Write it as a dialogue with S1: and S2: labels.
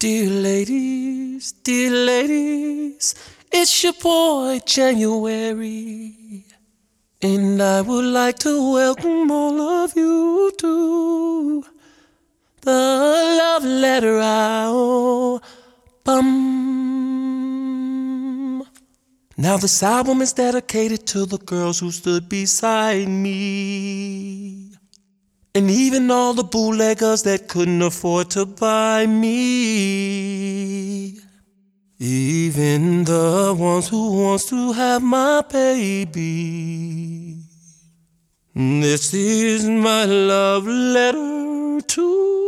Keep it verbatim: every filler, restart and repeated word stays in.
S1: Dear ladies, dear ladies, it's your boy January, and I would like to welcome all of you to the Love Letter Album. Now this album is dedicated to the girls who stood beside me, and even all the bootleggers that couldn't afford to buy me. Even the ones who wants to have my baby. This is my love letter to